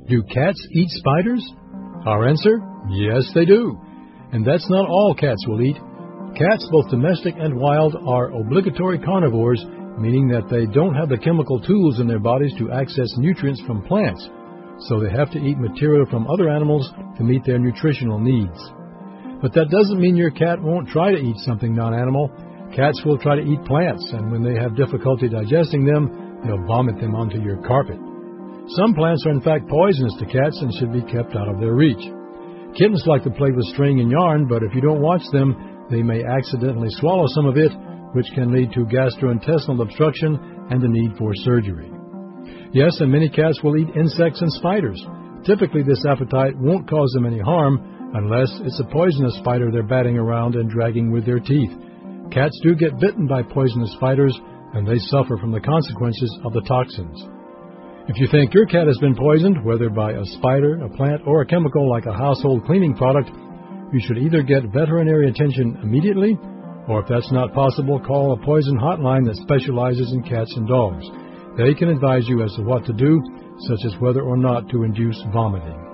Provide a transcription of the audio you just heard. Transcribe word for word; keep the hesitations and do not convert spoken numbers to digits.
Do cats eat spiders? Our answer, yes they do. And that's not all cats will eat. Cats, both domestic and wild, are obligatory carnivores, meaning that they don't have the chemical tools in their bodies to access nutrients from plants, so they have to eat material from other animals to meet their nutritional needs. But that doesn't mean your cat won't try to eat something non-animal. Cats will try to eat plants, and when they have difficulty digesting them, they'll vomit them onto your carpet. Some plants are in fact poisonous to cats and should be kept out of their reach. Kittens like to play with string and yarn, but if you don't watch them, they may accidentally swallow some of it, which can lead to gastrointestinal obstruction and the need for surgery. Yes, and many cats will eat insects and spiders. Typically, this appetite won't cause them any harm unless it's a poisonous spider they're batting around and dragging with their teeth. Cats do get bitten by poisonous spiders, and they suffer from the consequences of the toxins. If you think your cat has been poisoned, whether by a spider, a plant, or a chemical like a household cleaning product, you should either get veterinary attention immediately, or if that's not possible, call a poison hotline that specializes in cats and dogs. They can advise you as to what to do, such as whether or not to induce vomiting.